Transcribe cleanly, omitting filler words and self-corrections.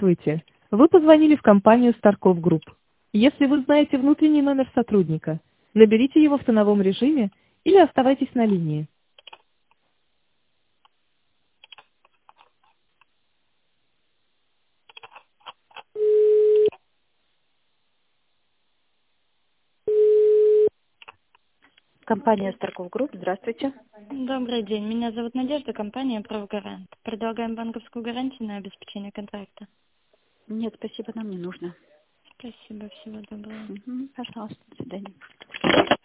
Здравствуйте. Вы позвонили в компанию Старков Групп. Если вы знаете внутренний номер сотрудника, наберите его в тоновом режиме или оставайтесь на линии. Компания Старков Групп. Здравствуйте. Добрый день. Меня зовут Надежда, компания «Правгарант». Предлагаем банковскую гарантию на обеспечение контракта. Нет, спасибо, нам не нужно. Спасибо, всего доброго. Пожалуйста, до свидания.